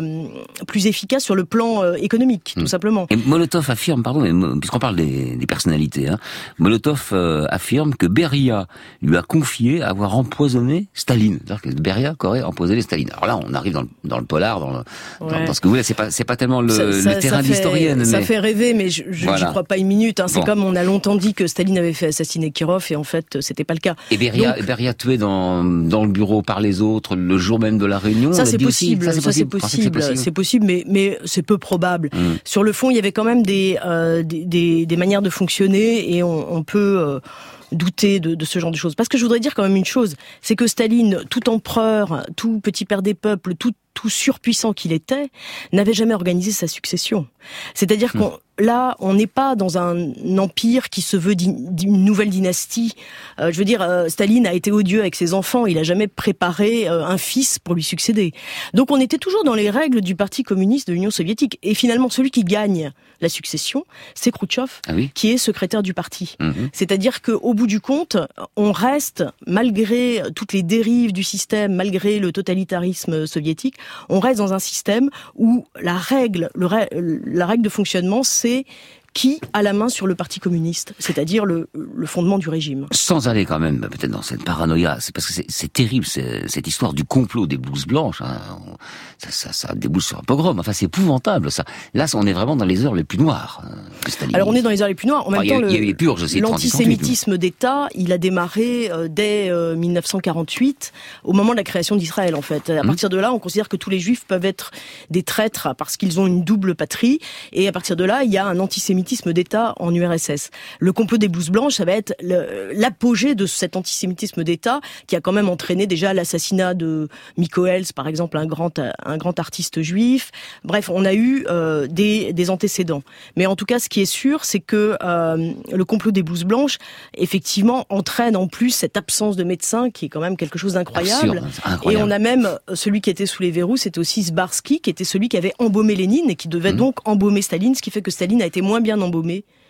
efficace sur le plan économique, tout simplement.
Et Molotov affirme, puisqu'on parle des personnalités, Molotov affirme que Beria lui a confié avoir empoisonné Staline. C'est-à-dire que Beria aurait empoisonné Staline. Alors là, on arrive dans le polar, dans ce que vous voulez. C'est pas tellement le terrain de l'historienne.
Ça fait rêver, mais j'y crois pas une minute. C'est comme on a longtemps dit que Staline avait fait assassiner Kirov, et en fait, c'était pas le cas.
Et Beria tué dans le bureau par les autres le jour même de la réunion.
Ça, c'est possible. C'est possible, mais c'est peu probable. Sur le fond, il y avait quand même des manières de fonctionner, et on peut douter de ce genre de choses. Parce que je voudrais dire quand même une chose, c'est que Staline, tout empereur, tout petit père des peuples, tout surpuissant qu'il était, n'avait jamais organisé sa succession. C'est-à-dire là, on n'est pas dans un empire qui se veut d'une nouvelle dynastie. Je veux dire, Staline a été odieux avec ses enfants, il a jamais préparé un fils pour lui succéder. Donc on était toujours dans les règles du Parti communiste de l'Union soviétique. Et finalement, celui qui gagne la succession, c'est Khrouchtchev, qui est secrétaire du parti. C'est-à-dire qu'au bout du compte, on reste, malgré toutes les dérives du système, malgré le totalitarisme soviétique, on reste dans un système où la règle de fonctionnement, c'est qui a la main sur le Parti communiste, c'est-à-dire le fondement du régime.
Sans aller quand même peut-être dans cette paranoïa, c'est parce que c'est terrible cette histoire du complot des blouses blanches. Ça débouche sur un pogrom. Enfin, c'est épouvantable ça. Là, on est vraiment dans les heures les plus noires.
Alors on est dans les heures les plus noires. En même temps,
il y a eu les purges,
l'antisémitisme d'État, il a démarré dès 1948, au moment de la création d'Israël en fait. À partir de là, on considère que tous les Juifs peuvent être des traîtres parce qu'ils ont une double patrie, et à partir de là, il y a un antisémitisme d'État en URSS. Le complot des blouses blanches, ça va être l'apogée de cet antisémitisme d'État qui a quand même entraîné déjà l'assassinat de Mikoels, par exemple, un grand artiste juif. Bref, on a eu des antécédents. Mais en tout cas, ce qui est sûr, c'est que le complot des blouses blanches, effectivement, entraîne en plus cette absence de médecins qui est quand même quelque chose d'incroyable. Et on a même celui qui était sous les verrous, c'était aussi Zbarsky, qui était celui qui avait embaumé Lénine et qui devait donc embaumer Staline, ce qui fait que Staline a été moins bien embaumé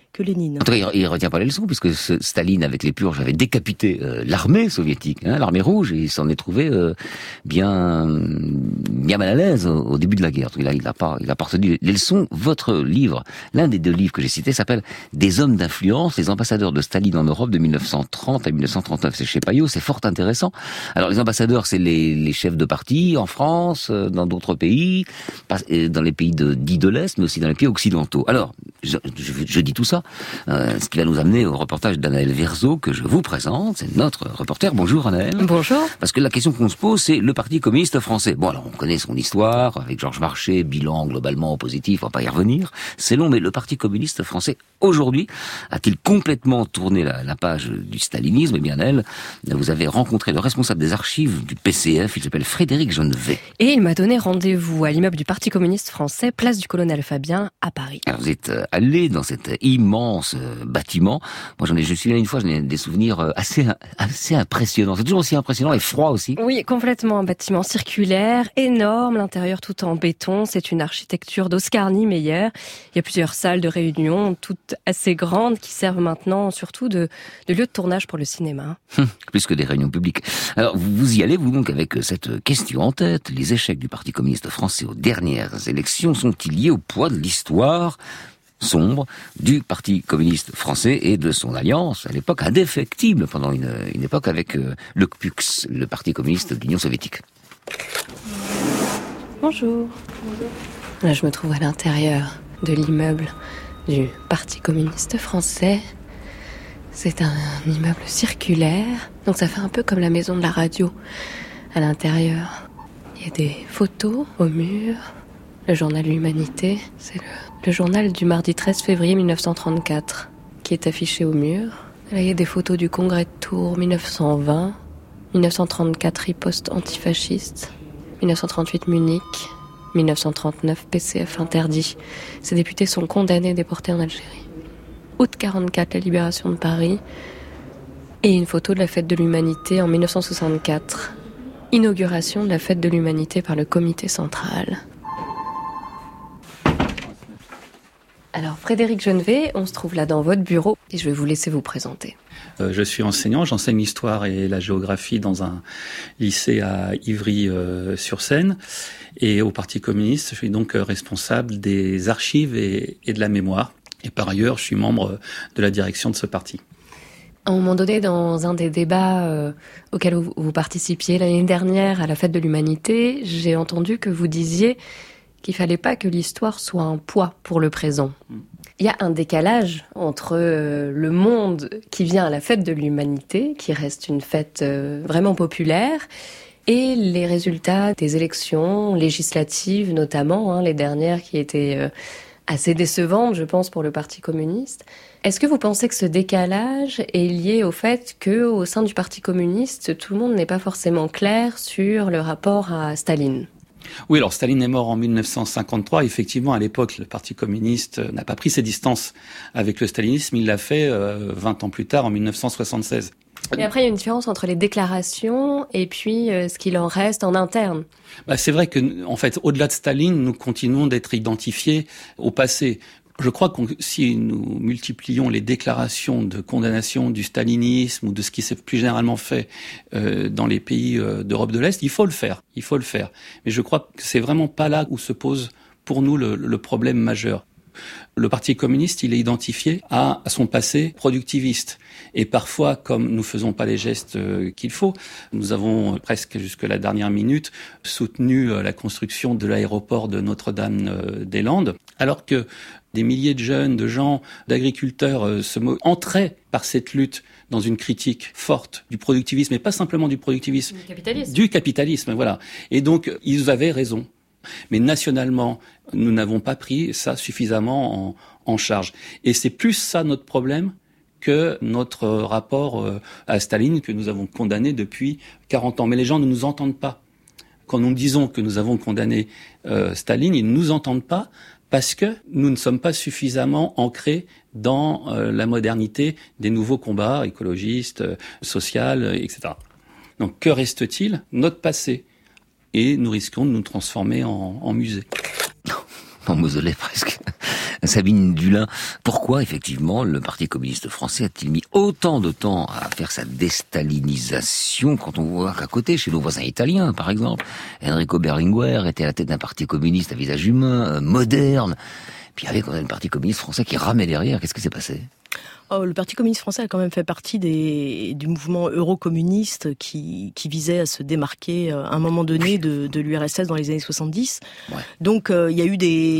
Lénine.
En tout cas, il retient pas les leçons, puisque Staline, avec les purges, avait décapité l'armée soviétique, l'armée rouge, et il s'en est trouvé bien mal à l'aise au début de la guerre. Donc, il a pas retenu les leçons. Votre livre, l'un des 2 livres que j'ai cités, s'appelle « Des hommes d'influence, les ambassadeurs de Staline en Europe de 1930 à 1939 ». C'est chez Payot, c'est fort intéressant. Alors, les ambassadeurs, c'est les chefs de parti en France, dans d'autres pays, dans les pays dits de l'Est, mais aussi dans les pays occidentaux. Alors, je dis tout ça, ce qui va nous amener au reportage d'Anaëlle Verzeau que je vous présente. C'est notre reporter. Bonjour Anaëlle.
Bonjour.
Parce que la question qu'on se pose, c'est le Parti communiste français. Bon, alors on connaît son histoire avec Georges Marchais, bilan globalement positif, on va pas y revenir. C'est long, mais le Parti communiste français aujourd'hui a-t-il complètement tourné la page du stalinisme? Eh bien, Anaëlle, vous avez rencontré le responsable des archives du PCF. Il s'appelle Frédéric Gennevet.
Et il m'a donné rendez-vous à l'immeuble du Parti communiste français, place du Colonel Fabien, à Paris.
Alors, vous êtes allé dans cet immense bâtiment. Moi, je suis allé une fois, j'en ai des souvenirs assez impressionnants. C'est toujours aussi impressionnant et froid aussi.
Oui, complètement. Un bâtiment circulaire, énorme, l'intérieur tout en béton. C'est une architecture d'Oscar Niemeyer. Il y a plusieurs salles de réunion, toutes assez grandes, qui servent maintenant surtout de lieu de tournage pour le cinéma.
Plus que des réunions publiques. Alors, vous y allez, vous, donc, avec cette question en tête. Les échecs du Parti communiste français aux dernières élections sont-ils liés au poids de l'histoire sombre du Parti communiste français et de son alliance, à l'époque indéfectible pendant une époque avec le PUX, le Parti communiste de l'Union soviétique?
Bonjour. Là, je me trouve à l'intérieur de l'immeuble du Parti communiste français. C'est un immeuble circulaire, donc ça fait un peu comme la maison de la radio à l'intérieur. Il y a des photos au mur. Le journal L'Humanité, c'est le journal du mardi 13 février 1934 qui est affiché au mur. Là, il y a des photos du congrès de Tours 1920, 1934 riposte antifasciste, 1938 Munich, 1939 PCF interdit. Ces députés sont condamnés et déportés en Algérie. Août 44, la libération de Paris. Et une photo de la fête de l'Humanité en 1964. Inauguration de la fête de l'Humanité par le comité central. Alors, Frédéric Gennevet, on se trouve là dans votre bureau et je vais vous laisser vous présenter.
Je suis enseignant, j'enseigne l'histoire et la géographie dans un lycée à Ivry-sur-Seine. Et au Parti communiste, je suis donc responsable des archives et de la mémoire. Et par ailleurs, je suis membre de la direction de ce parti.
À un moment donné, dans un des débats auxquels vous participiez l'année dernière à la Fête de l'Humanité, j'ai entendu que vous disiez qu'il fallait pas que l'histoire soit un poids pour le présent. Il y a un décalage entre le monde qui vient à la Fête de l'Humanité, qui reste une fête vraiment populaire, et les résultats des élections législatives, notamment, les dernières qui étaient assez décevantes, je pense, pour le Parti communiste. Est-ce que vous pensez que ce décalage est lié au fait qu'au sein du Parti communiste, tout le monde n'est pas forcément clair sur le rapport à Staline ?
Oui, alors Staline est mort en 1953. Effectivement, à l'époque, le Parti communiste n'a pas pris ses distances avec le stalinisme. Il l'a fait 20 ans plus tard, en 1976.
Mais après, il y a une différence entre les déclarations et puis ce qu'il en reste en interne.
C'est vrai que, en fait, au-delà de Staline, nous continuons d'être identifiés au passé. Je crois que si nous multiplions les déclarations de condamnation du stalinisme ou de ce qui s'est plus généralement fait dans les pays d'Europe de l'Est, il faut le faire. Mais je crois que c'est vraiment pas là où se pose pour nous le problème majeur. Le Parti communiste, il est identifié à son passé productiviste. Et parfois, comme nous faisons pas les gestes qu'il faut, nous avons presque jusque la dernière minute soutenu la construction de l'aéroport de Notre-Dame-des-Landes, alors que des milliers de jeunes, de gens, d'agriculteurs entraient par cette lutte dans une critique forte du productivisme, et pas simplement du productivisme, du capitalisme, voilà. Et donc, ils avaient raison. Mais nationalement, nous n'avons pas pris ça suffisamment en charge. Et c'est plus ça notre problème que notre rapport à Staline que nous avons condamné depuis 40 ans. Mais les gens ne nous entendent pas. Quand nous disons que nous avons condamné Staline, ils ne nous entendent pas parce que nous ne sommes pas suffisamment ancrés dans la modernité des nouveaux combats écologistes, sociaux, etc. Donc que reste-t-il ? Notre passé. Et nous risquons de nous transformer en musée.
En mausolée presque. Sabine Dulin, pourquoi effectivement le Parti communiste français a-t-il mis autant de temps à faire sa déstalinisation quand on voit qu'à côté, chez nos voisins italiens par exemple, Enrico Berlinguer était à la tête d'un parti communiste à visage humain, moderne, puis il y avait quand même le Parti communiste français qui ramait derrière. Qu'est-ce qui s'est passé ?
Le Parti communiste français a quand même fait partie du mouvement eurocommuniste qui visait à se démarquer à un moment donné de l'URSS dans les années 70. Ouais. Donc il y a eu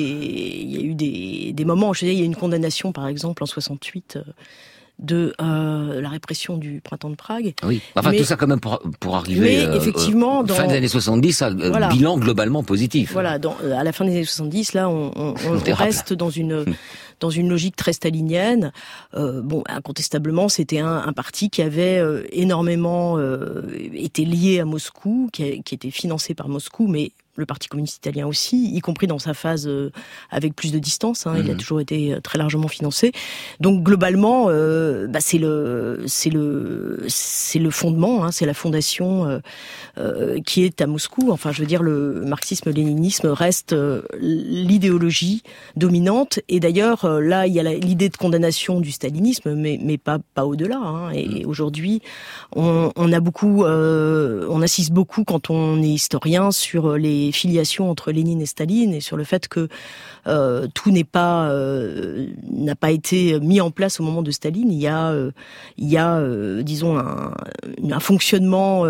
des moments, je veux dire, il y a eu une condamnation par exemple en 68 de la répression du printemps de Prague.
Oui, enfin tout ça quand même pour arriver
effectivement,
fin des années 70 à bilan globalement positif.
Voilà, à la fin des années 70, là on reste dans une logique très stalinienne. Incontestablement, c'était un parti qui avait énormément été lié à Moscou, qui était financé par Moscou, mais le Parti communiste italien aussi, y compris dans sa phase avec plus de distance. Il a toujours été très largement financé. Donc globalement, c'est le fondement, c'est la fondation qui est à Moscou. Enfin, je veux dire, le marxisme-léninisme reste l'idéologie dominante. Et d'ailleurs, là, il y a l'idée de condamnation du stalinisme, mais pas au-delà. Et aujourd'hui, on assiste beaucoup quand on est historien sur les filiation entre Lénine et Staline et sur le fait que tout n'a pas été mis en place au moment de Staline. Il y a disons un fonctionnement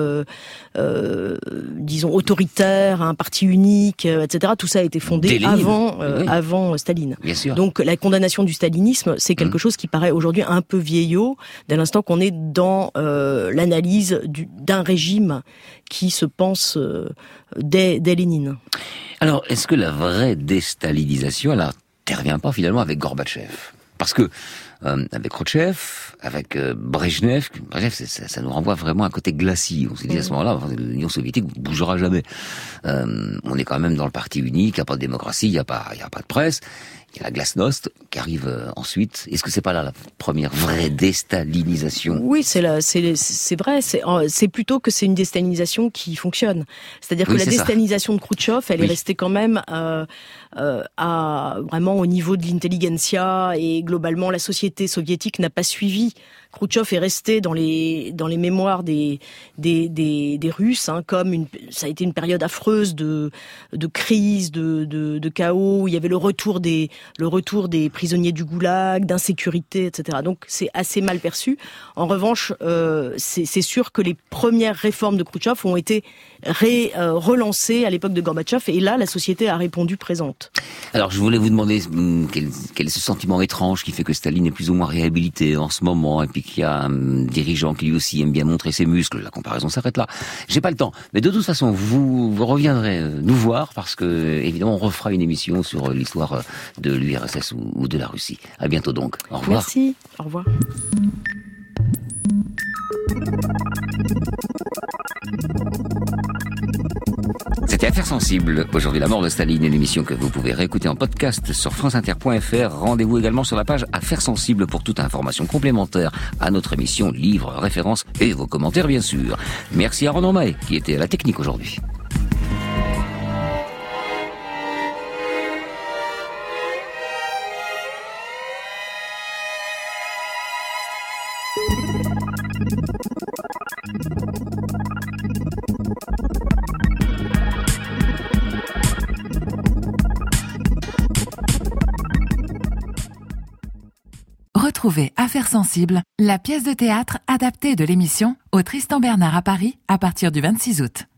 disons autoritaire, un parti unique, etc. Tout ça a été fondé avant Staline.
Bien sûr.
Donc la condamnation du stalinisme, c'est quelque chose qui paraît aujourd'hui un peu vieillot dès l'instant qu'on est dans l'analyse d'un régime qui se pense dès Lénine.
Alors, est-ce que la vraie déstalinisation, elle n'intervient pas finalement avec Gorbatchev ? Parce que avec Khrouchtchev, avec Brejnev, ça nous renvoie vraiment à un côté glacis. On s'est dit à ce moment-là, l'Union soviétique ne bougera jamais. On est quand même dans le parti unique, il n'y a pas de démocratie, il n'y a pas de presse. Il y a la glasnost qui arrive ensuite. Est-ce que c'est pas là la première vraie déstalinisation ?
Oui, c'est vrai. C'est plutôt que c'est une déstalinisation qui fonctionne. C'est-à-dire que la déstalinisation de Khrouchtchev, elle est restée quand même vraiment au niveau de l'intelligentsia, et globalement la société soviétique n'a pas suivi. Khrouchtchev est resté dans les mémoires des Russes comme ça a été une période affreuse de crise, de chaos, où il y avait le retour des prisonniers du goulag, d'insécurité, etc. Donc c'est assez mal perçu. En revanche, c'est sûr que les premières réformes de Khrouchtchev ont été relancées à l'époque de Gorbatchev, et là la société a répondu présente.
Alors je voulais vous demander quel est ce sentiment étrange qui fait que Staline est plus ou moins réhabilité en ce moment, et puis qu'il y a un dirigeant qui lui aussi aime bien montrer ses muscles. La comparaison s'arrête là. J'ai pas le temps, mais de toute façon vous reviendrez nous voir, parce que évidemment on refera une émission sur l'histoire de l'URSS ou de la Russie. À bientôt donc. Au revoir.
Merci. Au revoir.
C'était Affaires sensibles. Aujourd'hui, la mort de Staline, une émission que vous pouvez réécouter en podcast sur franceinter.fr. Rendez-vous également sur la page Affaires sensibles pour toute information complémentaire à notre émission, livres, références et vos commentaires, bien sûr. Merci à Ronan Mahé, qui était à la technique aujourd'hui.
Retrouvez Affaires sensibles, la pièce de théâtre adaptée de l'émission au Tristan Bernard à Paris à partir du 26 août.